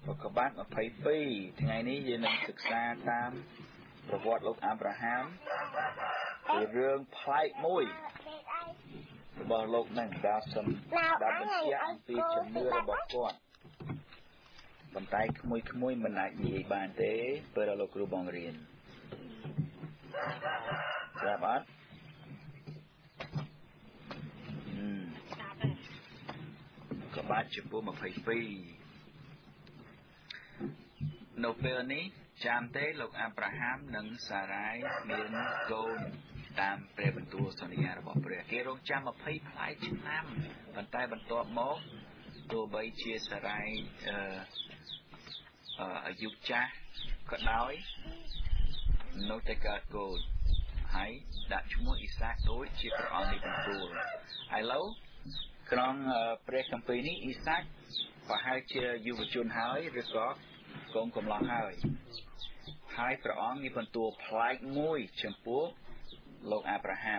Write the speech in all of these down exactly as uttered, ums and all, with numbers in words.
Bậc bát mà phải phi thì ngày ní về mìnhศึกษา tam ประวัติលោកអាប់រ៉ាហាំពីរឿងប្លែកមួយរបស់លោកនឹងដែលសំដែលបញ្ជាក់អំពីជំនឿរបស់គាត់ប៉ុន្តែក្មួយក្មួយមិនអាចនិយាយបានទេពេលលោកគ្រូបង្រៀនស្រាប់អត់ក៏បាច់ចំពោះยี่สิบสองនៅពេលនេះចាំទេលោកអាប់រ៉ាហាំនិងសារ៉ាយមានកូនតាមព្រះបន្ទូលសន្យារបស់ព្រះគេរងចាំยี่สิบផ្លែឆ្នាំប៉ុន្តែបន្ទាប់មកទោះបីជាសារ៉ាយអឺអាយុចាស់ក៏ដោយនៅតែកើតកូនហើយដាក់ឈ្មោះអ៊ីសាកដូចជាព្រះអង្គនេះបន្ទូលឥឡូវក្នុងព្រះគម្ពីរនេះអ៊ីសាកប្រហែលជាយុវជនហើយឬក៏កូនកំឡោះហើយហើយព្រះអង្គនេះបន្ទូលប្លែកមួយចំពោះលោកអាប់រ៉ាហាំ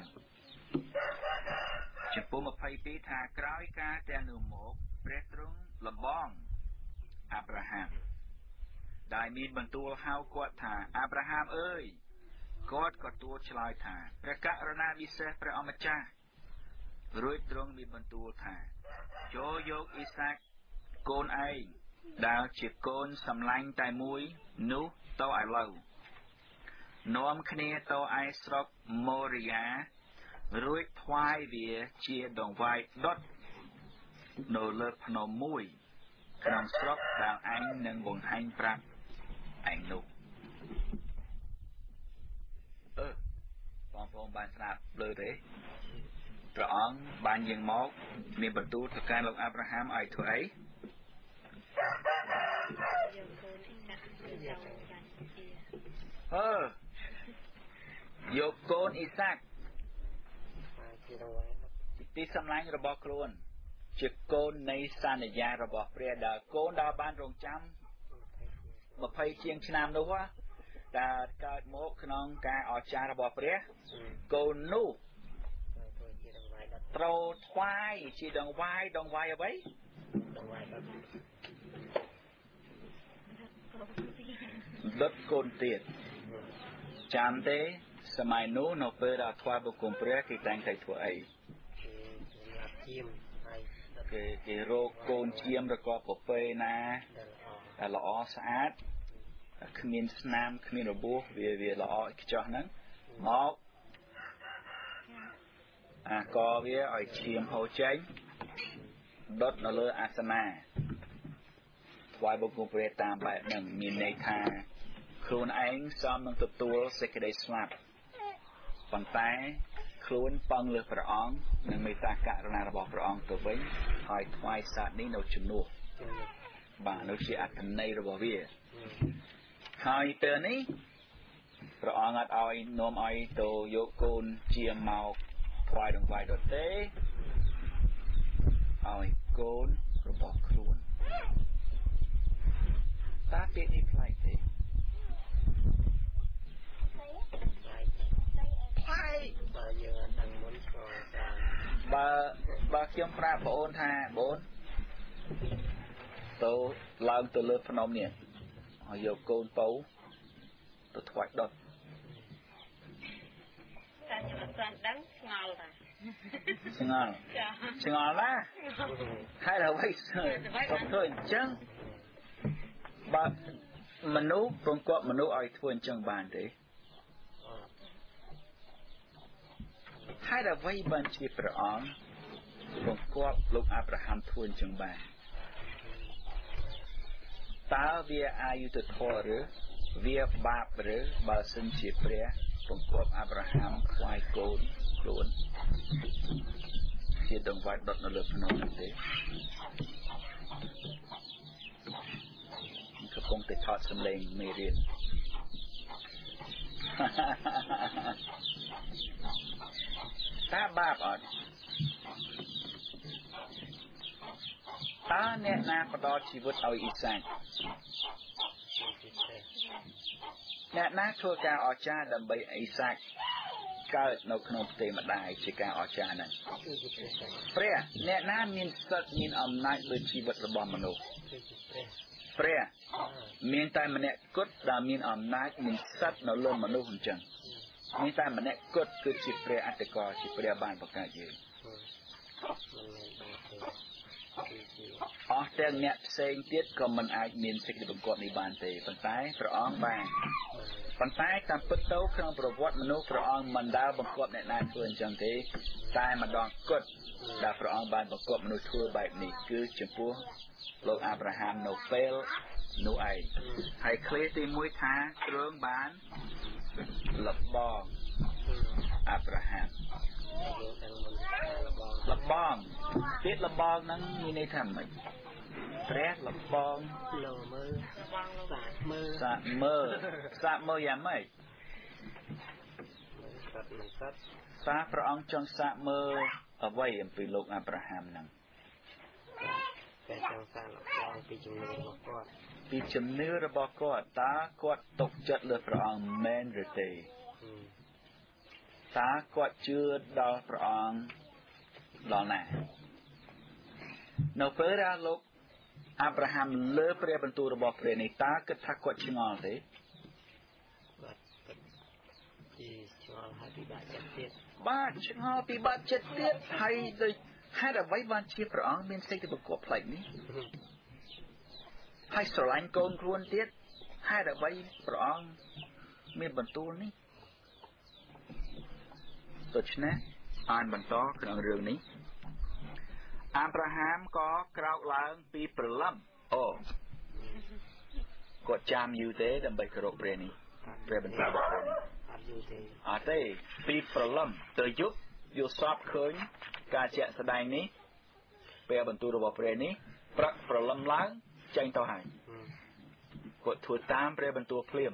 ចំពោះยี่สิบสองថាក្រោយការទាំងនោះមកព្រះទ្រង់លំបងអាប់រ៉ាហាំដែលមានបន្ទូលហៅគាត់ថាអាប់រ៉ាហាំអើយគាត់ក៏ទូលឆ្លើយថាព្រះករុណាពិសេសព្រះអម្ចាស់រួចទ្រង់មានបន្ទូលថាចូលយកអ៊ីសាកកូនឯងដែលជាកូនសម្លាញ់តែមួយនោះទៅឥឡូវនាំគ្នាទៅឯស្រុកម៉ូរីយ៉ារួចថ្វាយវាជាដង្វាយដុតនៅលើភ្នំមួយក្នុងស្រុកដែលឯងនឹងបង្ហាញប្រាប់ឯងនោះអឺបងប្អូនបានស្ដាប់លើទេព្រះអង្គបានយាងមកមានបន្ទូលទៅកាន់លោកអាប់រ៉ាហាំឲ្យធ្វើអីអឺយកកូនអ៊ីសាកទីសម្លាញ់របស់ខ្លួនជាកូននៃសន្យារបស់ព្រះដែលកូនដែលបានរងចាំยี่สิบជាងឆ្នាំនោះដែលកើតមកក្នុងការអស្ចារ្យរបស់ព្រះកូននោះត្រូវថ្វាយជាដង្វាយដង្វាយអ្វីដង្វាយដុតកូនទៀតចាំទេសម័យនោះនៅពេលដែលថ្វាយបង្គំព្រះគេតែងតែធ្វើអីគេគេរកកូនជាមឬក៏ពពែណាដែលល្អស្អាតគ្មានស្នាមគ្មានរបួសវាវាល្អខ្ចោះហ្នឹងមកអាកវាឲ្យឈាមហូរចេញដុតនៅលើអាសនៈថ្វាយបង្គំព្រះតាមបែបហ្នឹងមានន័យថាខ្លួនឯងសមនឹងទទួលសេចក្តីស្លាប់ប៉ុន្តែខ្លួនពឹងលើព្រះអង្គនិងមេត្តាករុណារបស់ព្រះអង្គទៅវិញហើយថ្វាយសត្វនេះនៅជំនួសបាទនោះជាអត្ថន័យរបស់វាហើយពេលនេះព្រះអង្គអត់ឲ្យនាំឲ្យទៅយកកូនជាមកថ្វាយដង្វាយដុតទេឲ្យកូនរបស់ខ្លួនតាពាក្យនេះប្លែកទេបើយើងអត់ដឹងមុនស្គាល់តាមបើបើខ្ញុំប្រាប់បងអូនថាបងអូនទៅឡើងទៅលើភ្នំនេះហើយយកកូនពៅទៅថ្វាយដុតតែខ្ញុំអត់ទាន់ដឹងឆ្ងល់តាឆ្ងល់ចាឆ្ងល់ណាហើយដល់វិញទៅធ្វើអញ្ចឹងបើមនុស្សប្រកបមនុស្សឲ្យធ្វើអញ្ចឹងបានទេហើយដល់វិញបានជាព្រះអង្គបង្គាប់លោកអាប់រ៉ាហាំធ្វើអញ្ចឹងបានតើវាអយុត្តិធម៌ឬវាបាបឬបើសិនជាព្រះបង្គាប់អាប់រ៉ាហាំថ្វាយកូនខ្លួនជាដង្វាយដុតនៅលើភ្នំនោះទេកំពុងតែថតសម្លេងមេរៀនតើបាបអត់តើអ្នកណាផ្ដល់ជីវិតឲ្យអ៊ីសាកអ្នកណាធ្វើការអស្ចារ្យដើម្បីអ៊ីសាកកើតនៅក្នុងផ្ទៃម្ដាយជាការអស្ចារ្យហ្នឹងព្រះអ្នកណាមានសិទ្ធិមានអំណាចលើជីវិតរបស់មនុស្សព្រះមានតែម្នាក់គត់ដែលមានអំណាចមានសិទ្ធិនៅលើមនុស្សអញ្ចឹងមានតែម្នាក់គត់គឺជាព្រះអត្តកោជាព្រះបានបង្កើតយើងអស់ទាំងអ្នកផ្សេងទៀតក៏មិនអាចមានសេចក្តីបង្គាប់នេះបានទេប៉ុន្តែព្រះអង្គបានប៉ុន្តែតាមពិតទៅក្នុងប្រវត្តិមនុស្សព្រះអង្គមិនដែលបង្គាប់អ្នកណាធ្វើអញ្ចឹងទេតែម្ដងគត់ដែលព្រះអង្គបានបង្គាប់មនុស្សធ្វើបែបនេះគឺចំពោះលោកអាប់រ៉ាហាំនៅពេលនោះឯងហើយឃ្លាទីមួយថាទ្រង់បានលបងអាប់រ៉ាហាំលបងពាក្យលបងហ្នឹងមានន័យថាម៉េចព្រះលបងលមើសាក់មើសាក់មើសាក់មើយ៉ាងម៉េចសាក់មិនសាក់សាព្រះអង្គចង់សាក់មើអ្វីអំពីលោកអាប់រ៉ាហាំហ្នឹងតែចង់សាក់លបងពីជំនឿរបស់គាត់ពីជំនឿរបស់គាត់តើគាត់ទុកចិត្តលើព្រះអង្គមែនឬទេតើគាត់ជឿដល់ព្រះអង្គដល់ណានៅពេលដែលលោកអាប់រ៉ាហាំលើព្រះបន្ទូលរបស់ព្រះនេះតើគិតថាគាត់ឆ្ងល់ទេបាទជាឆ្ងល់ហើយពិបាកចិត្តទៀតបាទឆ្ងល់ពិបាកចិត្តទៀតហើយដូចហេតុអ្វីបានជាព្រះអង្គមានសេចក្តីបង្គាប់ផ្លេចនេះហើយស្រឡាញ់កូនខ្លួនទៀតហេតុអ្វីព្រះអង្គមានបន្ទូលនេះដូច្នេះអានបន្តក្នុងរឿងនេះអាប់រ៉ាហាំក៏ក្រោកឡើងពីព្រលឹមអូគាត់ចាំយូរទេដើម្បីគោរពព្រះនេះព្រះបន្ទូលរបស់ព្រះនេះអត់យូរទេអត់ទេពីព្រលឹមទៅយប់យល់សពឃើញការជាក់ស្ដែងនេះព្រះបន្ទូលរបស់ព្រះនេះព្រឹកព្រលឹមឡើងចេញទៅហើយគាត់ធ្វើតាមព្រះបន្ទូលភ្លាម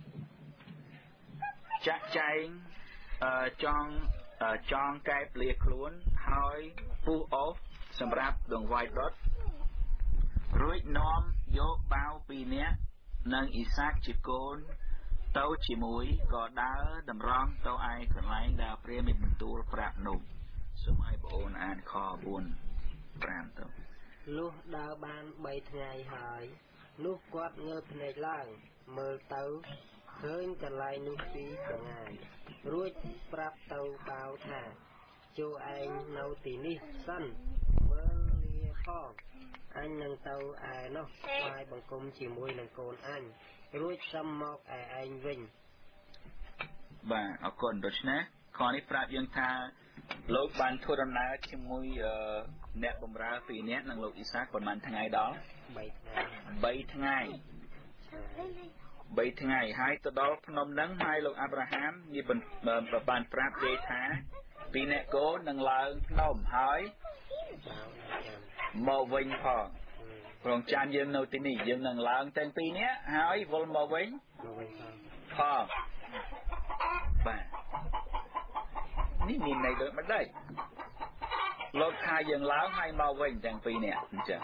ចាក់ចែងចង់ចង់កែបលាខ្លួនហើយពុះអូសសម្រាប់ដងវាយដុតរួចនាំយកបាវពីរនាក់និងអ៊ីសាកជាកូនទៅជាមួយក៏ដើរតម្រង់ទៅឯកន្លែងដែលព្រះមានបន្ទូលប្រាប់នោះសូមឲ្យបងអូនអានខបួន ប្រាំទៅលុះដើរបានបីថ្ងៃហើយនោះគាត់ងើបភ្នែកឡើងមើលទៅឃើញកន្លែងនោះពីចងាយរួចប្រាប់ទៅបាវថាចូលឯងនៅទីនេះសិនមើលលាផងអញនឹងទៅឯនោះថ្វាយបង្គំជាមួយនឹងកូនអញរួចសុំមកឯឯងវិញបាទអរគុណដូច្នេះខនេះប្រាប់យើងថាលោកបានធ្វើដំណើរជាមួយអ្នកបម្រើពីរនាក់និងលោកអ៊ីសាកប៉ុន្មានថ្ងៃដល់បីថ្ងៃបីថ្ងៃហើយទៅដល់ភ្នំហ្នឹងហើយលោកអាប់រ៉ាហាំនិយាយបានប្រាប់គេថាពីរអ្នកកូននឹងឡើងភ្នំហើយមកវិញផងរងចាំយើងនៅទីនេះយើងនឹងឡើងទាំងពីរនាក់ហើយវិលមកវិញផងបាទនេះមានន័យដូចម្ដេចលោកថាយើងឡើងហើយមកវិញទាំងពីរនាក់អញ្ចឹង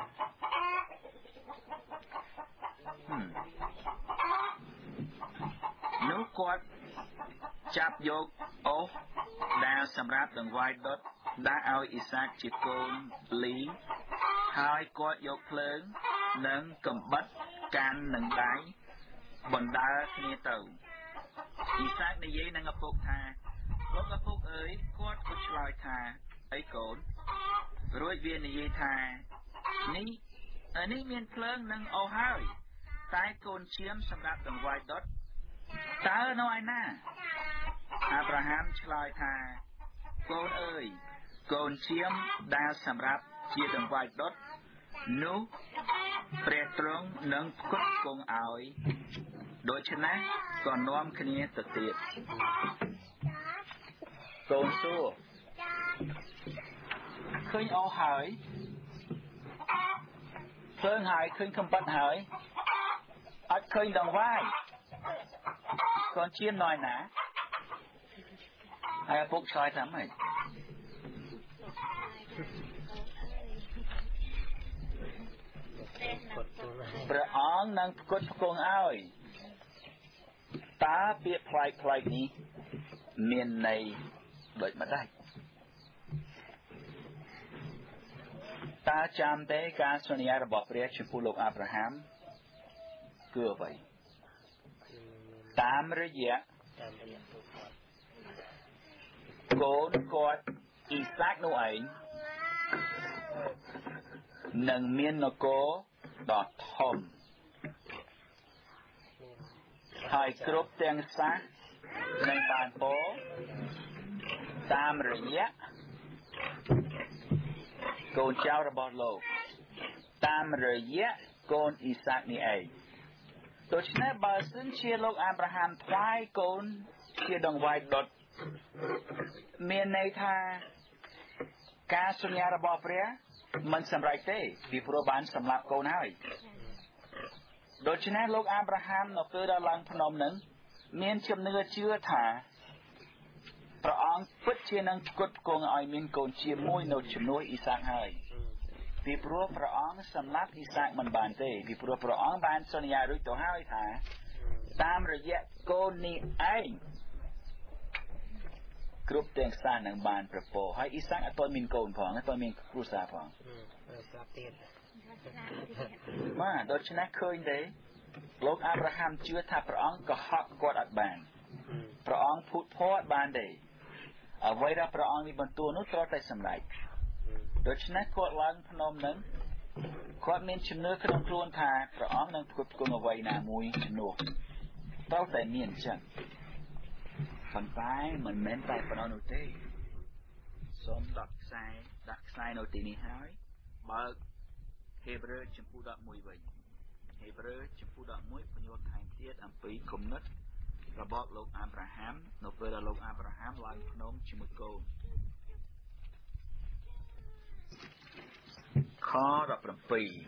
នោះគាត់ចាប់យកអូសដែលសម្រាប់ដង្វាយដុតដាក់ឲ្យអ៊ីសាកជាកូនលីហើយគាត់យកភ្លើងនិងកំបិតកាន់នឹងដៃបណ្ដើរគ្នាទៅអ៊ីសាកនិយាយនឹងឪពុកថាលោកឪពុកអើយគាត់ក៏ឆ្លើយថាអីកូនរួចវានិយាយថានេះនេះមានភ្លើងនិងអូសហើយតែកូនឈាមសម្រាប់ដង្វាយដុតតើនៅឯណាអាប់រ៉ាហាំឆ្លើយថាកូនអើយកូនឈាមដែលសម្រាប់ជាដង្វាយដុតនោះព្រះទ្រង់នឹងផ្គត់ផ្គង់ឲ្យដូច្នេះក៏នាំគ្នាទៅទៀតកូនសួរឃើញអូហើយឃើញហើយឃើញកំបិតហើយអត់ឃើញដង្វាយកូនឈាមនៅឯណាហើយឪពុកឆ្លើយថាម៉េចព្រះអង្គនឹងផ្គត់ផ្គង់ឲ្យតើពាក្យផ្លែកផ្លែកនេះមានន័យដូចម្ដេច ta chạm thế ca xuân nhà là bỏព្រះចំពោះលោកអាប់រ៉ាហាំគឺអ្វីតាមរយៈកូនគាត់អ៊ីសាកនោះឯងនឹងមាននគរដ៏ធំហើយគ្រប់ទាំងសាសនឹងបានពោតាមរយៈកូនចៅរបស់លោកតាមរយៈកូនអ៊ីសាកនេះឯងដូច្នេះបើសិនជាលោកអាប់រ៉ាហាំថ្វាយកូនជាដង្វាយដុតមានន័យថាការសន្យារបស់ព្រះមិនសម្រេចទេពីព្រោះបានសម្លាប់កូនហើយដូច្នេះលោកអាប់រ៉ាហាំនៅពេលដល់ឡើងភ្នំនឹងមានជំនឿជឿថាព្រះអង្គពិតជានឹងផ្គត់ផ្គង់ឲ្យមានកូនជាមួយនៅជំនួយអ៊ីសាកហើយពីព្រោះព្រះអង្គសម្លាប់អ៊ីសាកមិនបានទេពីព្រោះព្រះអង្គបានសន្យារួចទៅហើយថាតាមរយៈកូននេះឯងគ្រប់ទាំងសាសនឹងបានប្រពោហើយអ៊ីសាកអត់ទាន់មានកូនផងអត់ទាន់មានគ្រួសារផងស្លាប់ទៀតបាទដូច្នេះឃើញទេលោកអាប់រ៉ាហាំជឿថាព្រះអង្គកុហកគាត់អត់បានព្រះអង្គភូតភ័រអត់បានទេអ្វីដែលព្រះអង្គមានបន្ទូលនោះត្រូវតែសម្រេចដូច្នេះគាត់ឡើងភ្នំនឹងគាត់មានជំនឿក្នុងខ្លួនថាព្រះអង្គនឹងផ្គត់ផ្គង់អ្វីណាមួយជំនួសត្រូវតែមានចឹងប៉ុន្តែមិនមែនតែប៉ុណ្ណោះនោះទេសូមដាក់ខ្សែដាក់ខ្សែនៅទីនេះហើយបើកហេព្រើរចំពោះដប់មួយវិញហេព្រើរចំពោះដប់មួយបញ្យល់ថែមទៀតអំពីគំនិតរបស់លោកអាប់រ៉ាហាំនៅពេលដែលលោកអាប់រ៉ាហាំឡើងភ្នំជាមួយកូនខដប់ប្រាំពីរ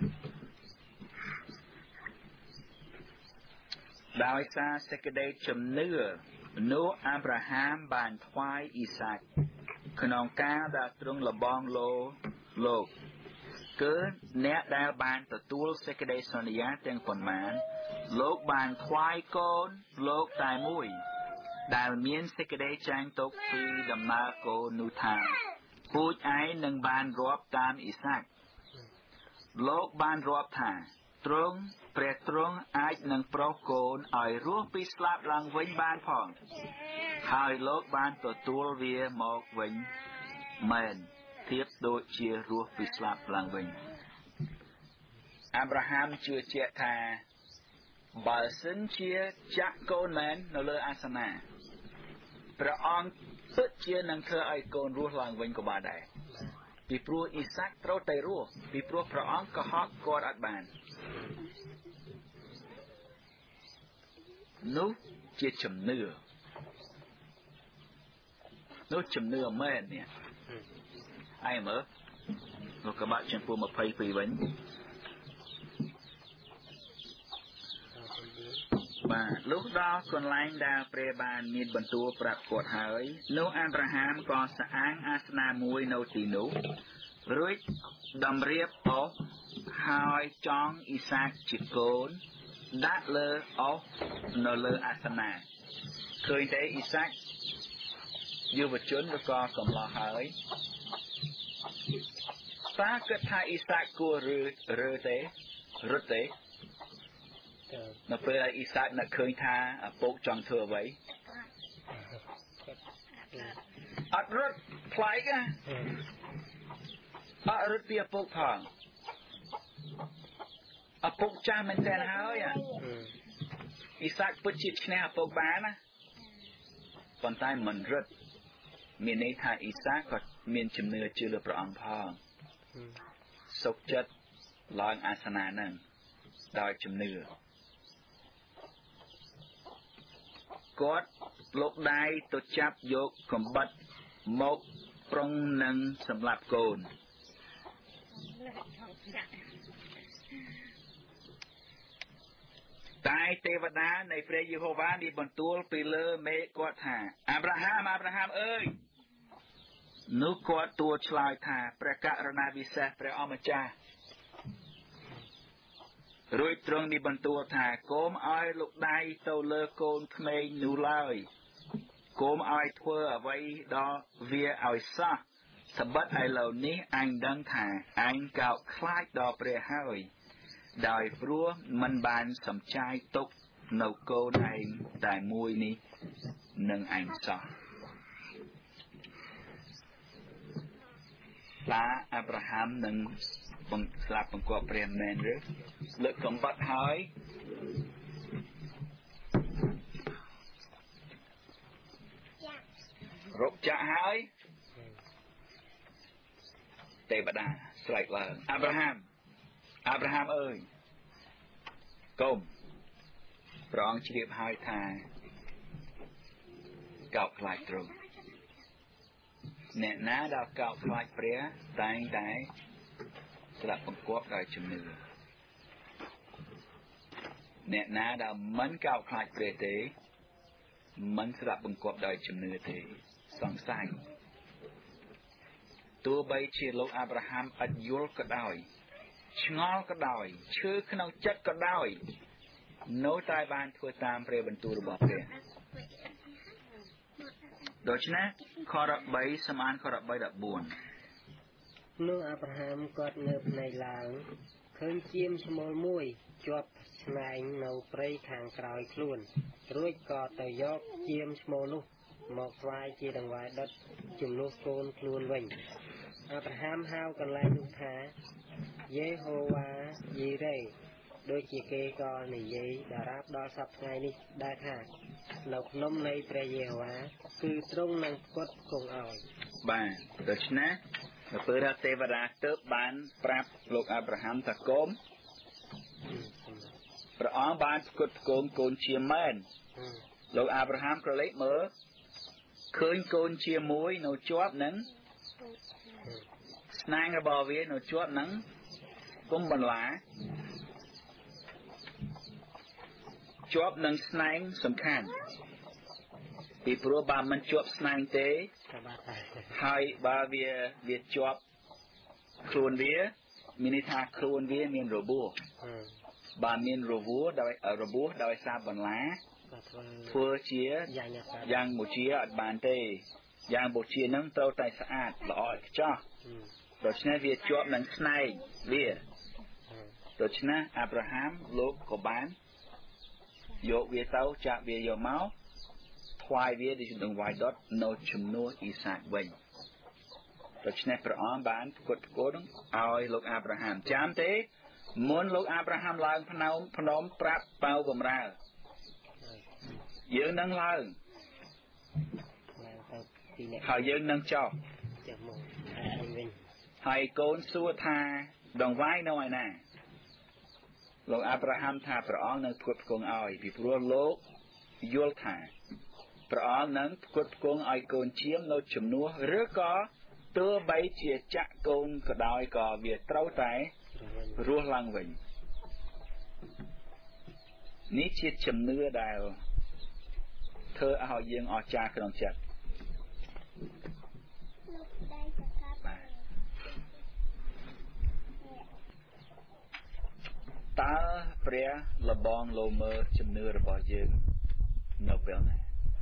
ដោយសារសេចក្តីជំនឿនោះអាប់រ៉ាហាំបានថ្វាយអ៊ីសាកក្នុងការដែលទ្រង់លបងលោលោកគឺអ្នកដែលបានទទួលសេចក្តីសន្យាទាំងប៉ុន្មានលោកបានថ្វាយកូនលោកតែមួយដែលមានសេចក្តីចាញ់ទុកពីដំណើរកូននោះថាពូជឯងនឹងបានរាប់តាមអ៊ីសាកលោកបានរាប់ថាទ្រង់ព្រះទ្រង់អាចនឹងប្រោសកូនឲ្យរស់ពីស្លាប់ឡើងវិញបានផងហើយលោកបានទទួលវាមកវិញមែនធៀបដូចជារស់ពីស្លាប់ឡើងវិញអាប់រ៉ាហាំជឿជាក់ថាបើសិនជាចាក់កូនមែននៅលើអាសនៈព្រះអង្គពិតជានឹងធ្វើឲ្យកូនរស់ឡើងវិញក៏បានដែរពីព្រោះអ៊ីសាកត្រូវតែរស់ពីព្រោះព្រះអង្គកុហកគាត់អត់បាននោះជាជំនឿនោះជំនឿមែននេះឯមើលលោកកបាក់ចំពោះម្ភៃពីរវិញបាទលុះដល់កន្លែងដែលព្រះបានមានបន្ទូលប្រាប់គាត់ហើយនោះអាប់រ៉ាហាំក៏ស្អាងអាសនៈមួយនៅទីនោះរួចតម្រៀបអុសហើយចងអ៊ីសាកជាកូនដាក់លើអុសនៅលើអាសនៈឃើញទេអ៊ីសាកយុវជនឬក៏កំឡោះហើយតើគិតថាអ៊ីសាកគួរឬឬទេរត់ទេនៅពេលដែលអ៊ីសាកនឹកឃើញថាឪពុកចង់ធ្វើអ្វីអត់រត់ផ្លែកអត់រត់ពីឪពុកផងឪពុកចាស់មែនតើហើយអ៊ីសាកពិតជាឈ្នះឪពុកបានណាប៉ុន្តែមិនរត់មានន័យថាអ៊ីសាកក៏មានជំនឿជឿលើព្រះអង្គផងសុខចិត្តឡើងអាសនៈហ្នឹងដោយជំនឿគាត់លោកដៃទៅចាប់យកកំបិតមកប្រុងនឹងសម្លាប់កូនតែទេវតានៃព្រះយេហូវ៉ាបានបន្ទូលពីលើមេឃគាត់ថាអាប់រ៉ាហាំអាប់រ៉ាហាំអើយនោះគាត់ទូលឆ្លើយថាព្រះករុណាពិសេសព្រះអម្ចាស់រួចទ្រង់នេះបន្ទូលថាកុំឲ្យលោកដៃទៅលើកូនក្មេងនោះឡើយកុំឲ្យធ្វើអ្វីដល់វាឲ្យសោះសម្បត្តិឥឡូវនេះអញដឹងថាអញកោតខ្លាចដល់ព្រះហើយដោយព្រោះមិនបានសំចាយទុកនៅកូនឯងតែមួយនេះនឹងអញសោះតាអាប់រ៉ាហាំនឹងបង្ស្លាប់បង្គាប់ព្រះមែនឬលើកកំបាត់ហើយរកចាក់ហើយទេវតាស្រែកឡើងអាប់រ៉ាហាំអាប់រ៉ាហាំអើយកុំព្រះអង្គជ្រាបហើយថាកោតខ្លាចទ្រង់អ្នកណាដែលកោតខ្លាចព្រះតែងតែស្លាប់បង្គាប់ដោយជំនឿអ្នកណាដែលមិនកោតខ្លាចព្រះទេមិនស្លាប់បង្គាប់ដោយជំនឿទេសង្ស័យទោះបីជាលោកអាប់រ៉ាហាំឥតយល់ក៏ដោយឆ្ងល់ក៏ដោយឈឺក្នុងចិត្តក៏ដោយនៅតែបានធ្វើតាមព្រះបន្ទូលរបស់ព្រះដូច្នេះខរបីសមានខរបីដប់បួននោះអាប់រ៉ាហាំគាត់នៅផ្នែកឡើងឃើញជាមឈ្មោលមួយជាប់ស្នែងនៅព្រៃខាងក្រោយខ្លួនរួចក៏ទៅយកជាមឈ្មោលនោះមកស្វាយជាដង្វាយដុតជំនួសកូនខ្លួនវិញអាប់រ៉ាហាំហៅកន្លែងនោះថាយេហូវ៉ាយីរ៉េដូចជាគេក៏និយាយដរាបដល់សប្តាហ៍ថ្ងៃនេះដែរថានៅក្នុងនៃព្រះយេហូវ៉ាគឺទ្រង់នឹងផ្គត់ផ្គង់ឲ្យបាទដូច្នេះនៅពេលដែលទេវតាទៅបានប្រាប់លោកអាប់រ៉ាហាំថាកុំព្រះអង្គបានផ្គត់ផ្គង់កូនជាមែនលោកអាប់រ៉ាហាំក៏លេចមើលឃើញកូនជាមួយនៅជាប់នឹងស្នែងរបស់វានៅជាប់នឹងគុំបន្លាជាប់នឹងស្នែងសំខាន់ពីព្រោះបើមិនជាប់ស្នែងទេហើយបើវាវាជាប់ខ្លួនវាមានន័យថាខ្លួនវាមានរបួសបើមានរបួសដោយរបួសដោយសារបន្លាធ្វើជាយ៉ាងមួយជាអត់បានទេយ៉ាងមួយជានឹងត្រូវតែស្អាតល្អឥតខ្ចោះដូច្នេះវាជាប់នឹងស្នែងវាដូច្នេះអាប់រ៉ាហាំលោកក៏បានយកវាទៅចាក់វាយកមកថ្វាយវាដូចដង្វាយដុតនៅជំនួសអ៊ីសាកវិញដូច្នេះព្រះអង្គបានផ្គត់ផ្គង់ឲ្យលោកអាប់រ៉ាហាំចាំទេមុនលោកអាប់រ៉ាហាំឡើងភ្នំភ្នំប្រាប់ប៉ៅបំរើយើងនឹងឡើងហើយយើងនឹងចុះហើយកូនសួរថាដង្វាយនៅឯណាលោកអាប់រ៉ាហាំថាព្រះអង្គនឹងផ្គត់ផ្គង់ឲ្យពីព្រោះលោកយល់ថាព្រះអង្គនឹងផ្គត់ផ្គង់ឲ្យកូនឈាមនៅជំនួសឬក៏ទោះបីជាចាក់កូនក៏ដោយក៏វាត្រូវតែរស់ឡើងវិញនេះជាជំនឿដែលធ្វើឲ្យយើងអស្ចារ្យក្នុងចិត្តតើព្រះលបងលោមើលជំនឿរបស់យើងនៅពេលណា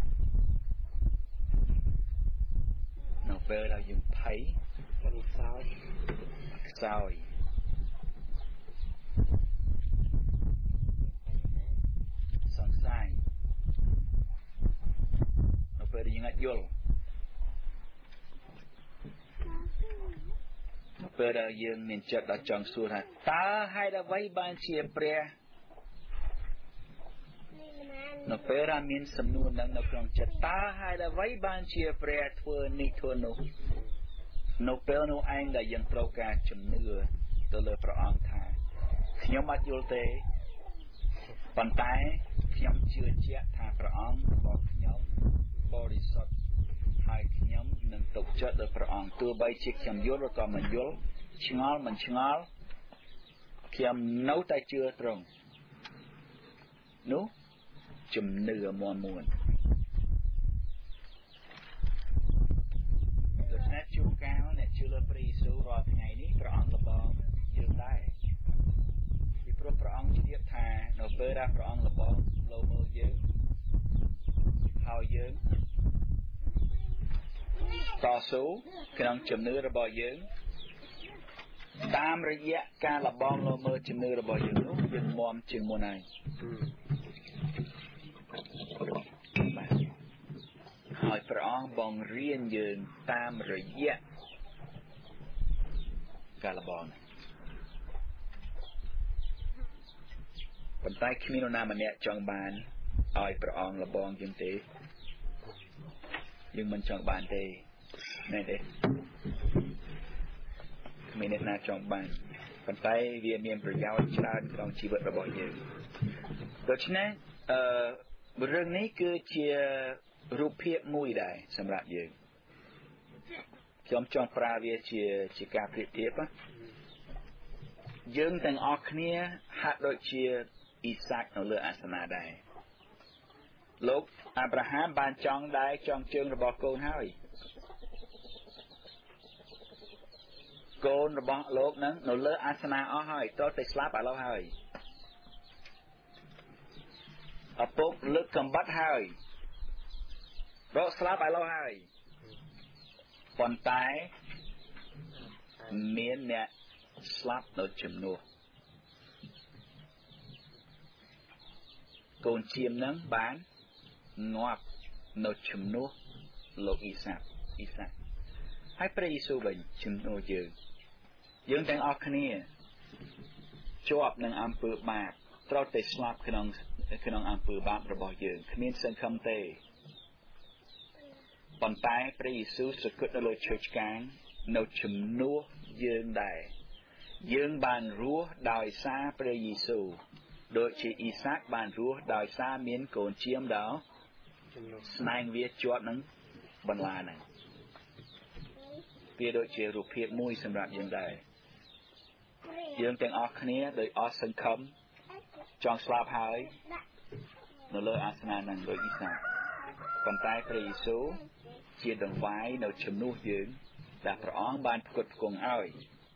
នៅពេលដែលយើងភ័យខ្សោយខ្សោយសង្ស័យនៅពេលដែលយើងអត់យល់នៅពេលដែលយើងមានចិត្តដល់ចង់សួរថាតើហេតុអ្វីបានជាព្រះនៅពេលដែលមានសំណួរនឹងនៅក្នុងចិត្តតើហេតុអ្វីបានជាព្រះធ្វើនេះធ្វើនោះនៅពេលនោះឯងដែលយើងត្រូវការជំនឿទៅលើព្រះអង្គថាខ្ញុំអត់យល់ទេប៉ុន្តែខ្ញុំជឿជាក់ថាព្រះអង្គរបស់ខ្ញុំបរិសុទ្ធហើយខ្ញុំនឹងទុកចិត្តដល់ព្រះអង្គទោះបីជាខ្ញុំយល់ឬក៏មិនយល់ឆ្ងល់មិនឆ្ងល់ខ្ញុំនៅតែជឿត្រង់នោះជំនឿមន់មួនដូច្នេះជួនកាលអ្នកជឿលើព្រះយេស៊ូវរាល់ថ្ងៃនេះព្រះអង្គលបងយើងដែរពីព្រោះព្រះអង្គជ្រាបថានៅពេលដែលព្រះអង្គលបងលោមើលយើងហើយយើងต่อสู้ក្នុងជំនឿរបស់យើងតាមរយៈការលបងលមើជំនឿរបស់យើងនោះយើងមមជាងមុនហើយហើយព្រះអង្គបង្រៀនយើងតាមរយៈការលបងប៉ុន្តែគ្មាននរណាម្នាក់ចង់បានឲ្យព្រះអង្គលបងយើងទេយើងមិនចង់បានទេណែទេគ្មានអ្នកណាចង់បានប៉ុន្តែវាមានប្រយោជន៍ច្រើនក្នុងជីវិតរបស់យើងដូច្នេះអឺរឿងនេះគឺជារូបភាពមួយដែរសម្រាប់យើងខ្ញុំចង់ប្រើវាជាជាការប្រៀបធៀបយើងទាំងអស់គ្នាហាក់ដូចជាអ៊ីសាកនៅលើអាសនៈដែរលោកអាប់រ៉ាហាំបានចង់ដែរចង់ជើងរបស់កូនហើយកូនរបស់លោកនឹងនៅលើអាសនៈអស់ហើយតើតែស្លាប់ឥឡូវហើយឪពុកលើកកំបិតហើយរកស្លាប់ឥឡូវហើយប៉ុន្តែមានអ្នកស្លាប់នៅជំនួសកូនជៀមនឹងបានងាប់នៅជំនួសលោកអ៊ីសាអ៊ីសាហើយព្រះយេស៊ូវវិញជំនួសយើងយើងទាំងអស់គ្នាជាប់នឹងអំពើបាបត្រូវតែស្លាប់ក្នុងក្នុងអំពើបាបរបស់យើងគ្មានសង្ឃឹមទេប៉ុន្តែព្រះយេស៊ូវសគត់នៅលើឈើឆ្កាងនៅជំនួសយើងដែរយើងបានរស់ដោយសារព្រះយេស៊ូវដូចជាអ៊ីសាកបានរស់ដោយសារមានកូនជៀមដល់ស្នែងវាជាប់នឹងបន្លាហ្នឹងវាដូចជារូបភាពមួយសម្រាប់យើងដែរយើងទាំងអស់គ្នាដោយអស់សង្ឃឹមចង់ស្លាប់ហើយនៅលើអាសនៈហ្នឹងដូចអ៊ីសាកប៉ុន្តែព្រះយេស៊ូវជាដង្វាយនៅជំនួសយើងដែលព្រះអង្គបានផ្គត់ផ្គង់ឲ្យ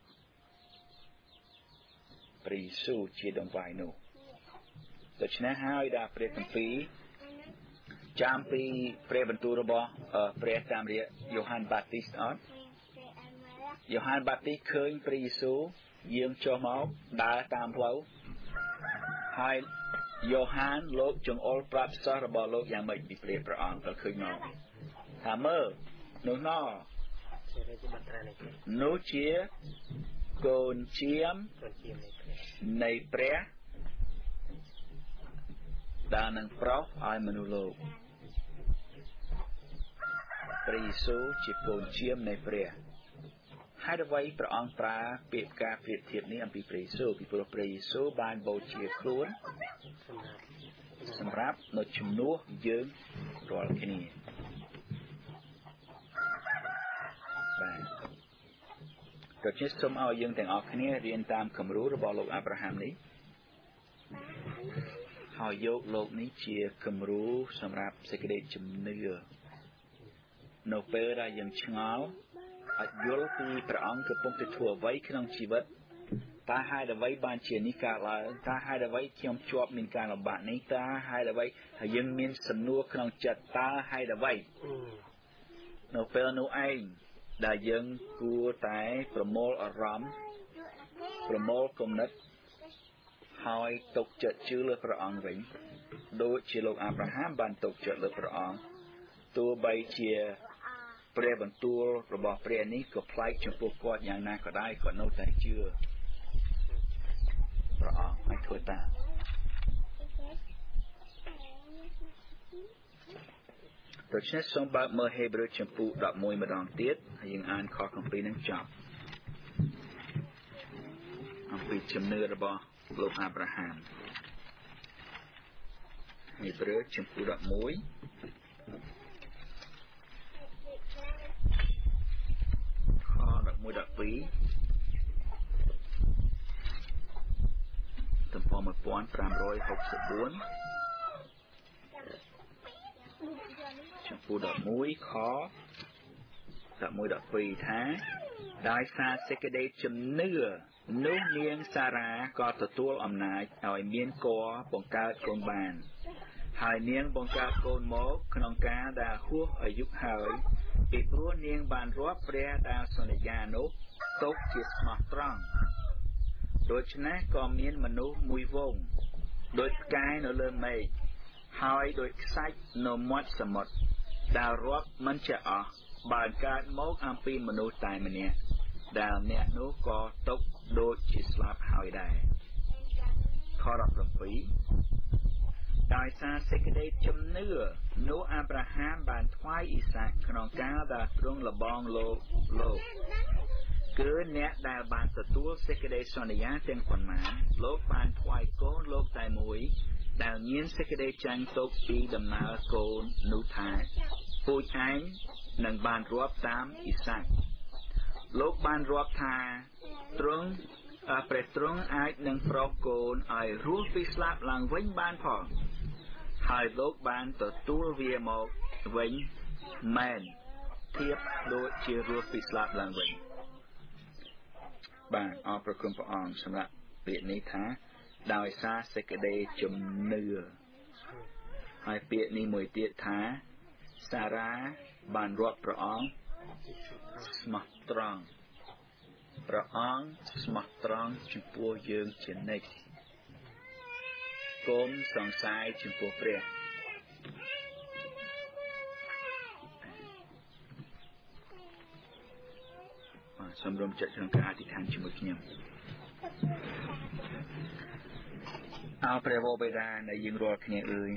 ព្រះយេស៊ូវជាដង្វាយនោះដូច្នេះហើយដែលព្រះគម្ពីរចាំពីព្រះបន្ទូលរបស់ព្រះតាមរយៈយ៉ូហានបាទីស្តអត់យ៉ូហានបាទីស្តឃើញព្រះយេស៊ូវយាងចុះមកដើរតាមផ្លូវហើយយ៉ូហានលោកចង្អុលប្រាប់សិស្សរបស់លោកយ៉ាងម៉េចពីព្រះព្រះអង្គក៏ឃើញមកថាមើលនោះណោនោះជាកូនជៀមនៃព្រះដែលនឹងប្រោសឲ្យមនុស្សលោកព្រះយេស៊ូវជាកូនជៀមនៃព្រះហើយអ្វីព្រះអង្គប្រើពាក្យការប្រៀបធៀបនេះអំពីព្រះយេស៊ូវពីព្រោះព្រះយេស៊ូវបានបូជាខ្លួនសម្រាប់នៅជំនួសយើងរាល់គ្នាបាទដូច្នេះសូមឲ្យយើងទាំងអស់គ្នារៀនតាមគំរូរបស់លោកអាប់រ៉ាហាំនេះហើយយកលោកនេះជាគំរូសម្រាប់សេចក្តីជំនឿនៅពេលដែលយើងឆ្ងល់អាចយល់ពីព្រះអង្គកំពុងតែធ្វើអ្វីក្នុងជីវិតតើហេតុអ្វីបានជានេះកើតឡើងតើហេតុអ្វីខ្ញុំជាប់មានការលំបាកនេះតើហេតុអ្វីហើយយើងមានសំណួរក្នុងចិត្តតើហេតុអ្វីនៅពេលនោះឯងដែលយើងគួរតែប្រមូលអារម្មណ៍ប្រមូលគំនិតហើយទុកចិត្តជឿលើព្រះអង្គវិញដូចជាលោកអាប់រ៉ាហាំបានទុកចិត្តលើព្រះអង្គទោះបីជាព្រះបន្ទូលរបស់ព្រះនេះក៏ប្លែកចំពោះគាត់យ៉ាងណាក៏ដោយគាត់នៅតែជឿព្រះអង្គឲ្យធ្វើតាមដូច្នេះសូមបើកមើលហេព្រើរចំពោះដប់មួយម្ដងទៀតហើយយើងអានខគម្ពីរនឹងចប់អំពីជំនឿរបស់លោកអាប់រ៉ាហាំហេព្រើរចំពោះដប់មួយខដប់មួយដប់ពីរទំព័រmột nghìn năm trăm sáu mươi tưចំពោះដប់មួយខដប់មួយដប់ពីរថាដោយសារសេចក្តីជំនឿនោះនាងសារ៉ាក៏ទទួលអំណាចឲ្យមានគភ៌បង្កើតកូនបានហើយនាងបង្កើតកូនមកក្នុងការដែលហួសអាយុហើយពីព្រោះនាងបានរាប់ព្រះដែលសន្យានោះទុកជាស្មោះត្រង់ដូច្នេះក៏មានមនុស្សមួយវងដូចផ្កាយនៅលើមេឃហើយដូចខ្សាច់នៅមាត់សមុទ្រដែលរាប់មិនចេះអស់បានកើតមកអំពីមនុស្សតែម្នាក់ដែលអ្នកនោះក៏ទុកដូចជាស្លាប់ហើយដែរខដប់7ដោយសារសេចក្តីជំនឿនោះអាប់រ៉ាហាំបានថ្វាយអ៊ីសាកក្នុងកាលដែលទ្រង់លបងលោកលោកគឺអ្នកដែលបានទទួលសេចក្តីសន្យាទាំងប៉ុន្មានលោកបានថ្វាយកូនលោកតែមួយដែលមានសេចក្តីចាញ់ទុកពីដំណើរកូននោះថាពូជឯងនឹងបានរាប់តាមអ៊ីសាកលោកបានរាប់ថាទ្រង់ព្រះទ្រង់អាចនឹងប្រោសកូនឲ្យរស់ពីស្លាប់ឡើងវិញបានផងហើយលោកបានទទួលវាមកវិញមែនធៀបដូចជារស់ពីស្លាប់ឡើងវិញបាទអរព្រគុណព្រះអង្គសម្រាប់ពាក្យនេះថាដោយសារសេចក្តីជំនឿហើយពាក្យនេះមួយទៀតថាសារ៉ាបានរាប់ព្រះអង្គស្មោះត្រង់ព្រះអង្គស្មោះត្រង់ចំពោះយើងជានិច្ចកុំសង្ស័យចំពោះព្រះសូមរំចិត្តក្នុងការអធិដ្ឋានជាមួយខ្ញុំអោព្រះវរបិតានៃយើងរាល់គ្នាអើយ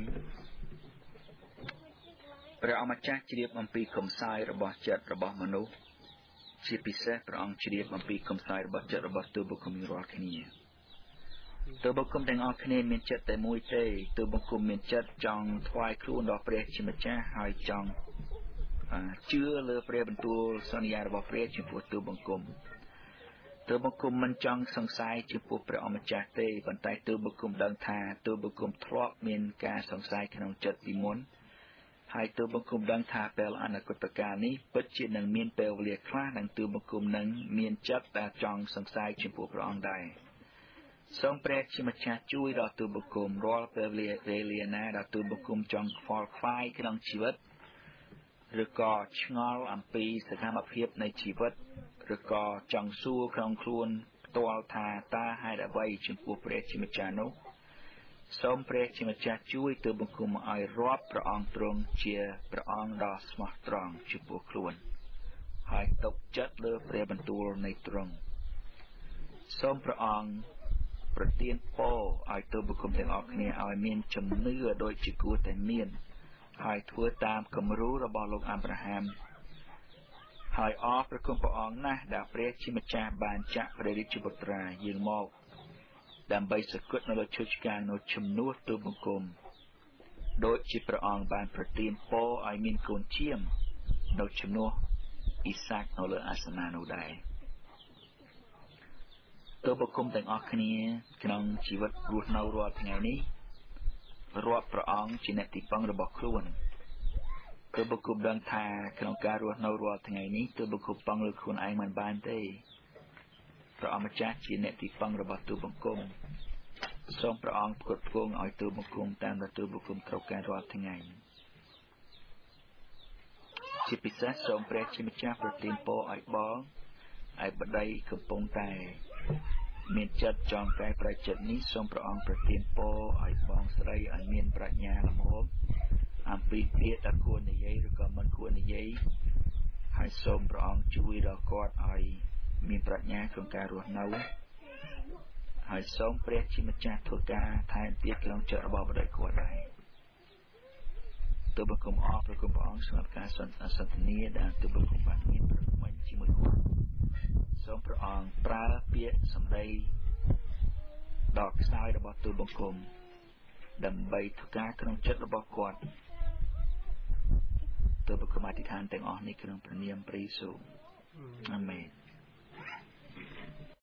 ព្រះអម្ចាស់ជ្រាបអំពីកំសោយរបស់ចិត្តរបស់មនុស្សជាពិសេសព្រះអង្គជ្រាបអំពីកំសោយរបស់ចិត្តរបស់ទូបុគ្គលរាល់គ្នាទូបុគ្គលទាំងអស់គ្នាមានចិត្តតែមួយទេទូបុគ្គលមានចិត្តចង់ថ្វាយខ្លួនដល់ព្រះជាម្ចាស់ហើយចង់ជឿលើព្រះបន្ទូលសន្យារបស់ព្រះចំពោះទូបង្គំទូបង្គំមិនចង់សង្ស័យចំពោះព្រះអម្ចាស់ទេប៉ុន្តែទូបង្គំដឹងថាទូបង្គំធ្លាប់មានការសង្ស័យក្នុងចិត្តពីមុនហើយទូបង្គំដឹងថាពេលអនាគតកាលនេះពិតជានឹងមានពេលវេលាខ្លះនឹងទូបង្គំនឹងមានចិត្តដែលចង់សង្ស័យចំពោះព្រះអង្គដែរសូមព្រះជាម្ចាស់ជួយដល់ទូបង្គំរាល់ពេលវេលាណាដែលទូបង្គំចង់ខ្វល់ខ្វាយក្នុងជីវិតឬក៏ឆ្ងល់អំពីសកម្មភាពនៃជីវិតឬក៏ចង់សួរក្នុងខ្លួនផ្ទាល់ថាតើហេតុអ្វីចំពោះព្រះជាម្ចាស់នោះសូមព្រះជាម្ចាស់ជួយទូបង្គំឲ្យរាប់ព្រះអង្គទ្រង់ជាព្រះអង្គដ៏ស្មោះត្រង់ចំពោះខ្លួនហើយទុកចិត្តលើព្រះបន្ទូលនៃទ្រង់សូមព្រះអង្គប្រទានពរឲ្យទូបង្គំទាំងអស់គ្នាឲ្យមានជំនឿដូចជាគួរតែមានហើយធ្វើតាមគំរូរបស់លោកអាប់រ៉ាហាំហើយអរព្រគុណព្រះអង្គណាស់ដែលព្រះជាម្ចាស់បានចាក់ព្រះរាជបុត្រាយើងមកដើម្បីសគត់នៅលើឈើឆ្កាងនៅជំនួសទូបង្គំដូចជាព្រះអង្គបានប្រទានពរឲ្យមានកូនឈាមនៅជំនួសអ៊ីសាកនៅលើអាសនៈនោះដែរទូបង្គំទាំងអស់គ្នាក្នុងជីវិតរស់នៅរាល់ថ្ងៃនេះរាប់ព្រះអង្គជាអ្នកទីពឹងរបស់ខ្លួនទូបង្គំដឹងថាក្នុងការរស់នៅរាល់ថ្ងៃនេះទូបង្គំពឹងលើខ្លួនឯងមិនបានទេព្រះអម្ចាស់ជាអ្នកទីពឹងរបស់ទូបង្គំសូមព្រះអង្គផ្គត់ផ្គង់ឲ្យទូបង្គំតាមដែលទូបង្គំត្រូវការរាល់ថ្ងៃជាពិសេសសូមព្រះជាម្ចាស់ប្រទានពរឲ្យបងឲ្យប្តីកំពុងតែមានចិត្តចង់កែប្រែចិត្តនេះសូមព្រះអង្គប្រទានពរឲ្យបងស្រីឲ្យមានប្រាជ្ញាល្មមអំពីពាក្យដែលគួរនិយាយឬក៏មិនគួរនិយាយហើយសូមព្រះអង្គជួយដល់គាត់ឲ្យមានប្រាជ្ញាក្នុងការរស់នៅហើយសូមព្រះជាម្ចាស់ធ្វើការថែមទៀតក្នុងចិត្តរបស់ប្តីគាត់ដែរទូបង្គំអរព្រគុណព្រះអង្គសម្រាប់ការសន្ទនាដែលទូបង្គំបានមានប្រមាញជាមួយគាត់សូមព្រះអង្គប្រើពាក្យសម្ដីដ៏ខ្សោយរបស់ទូបង្គំដើម្បីធ្វើការក្នុងចិត្តរបស់គាត់ទូបង្គំអធិដ្ឋានទាំងអស់នេះក្នុងព្រះនាមព្រះយេស៊ូវអាមែន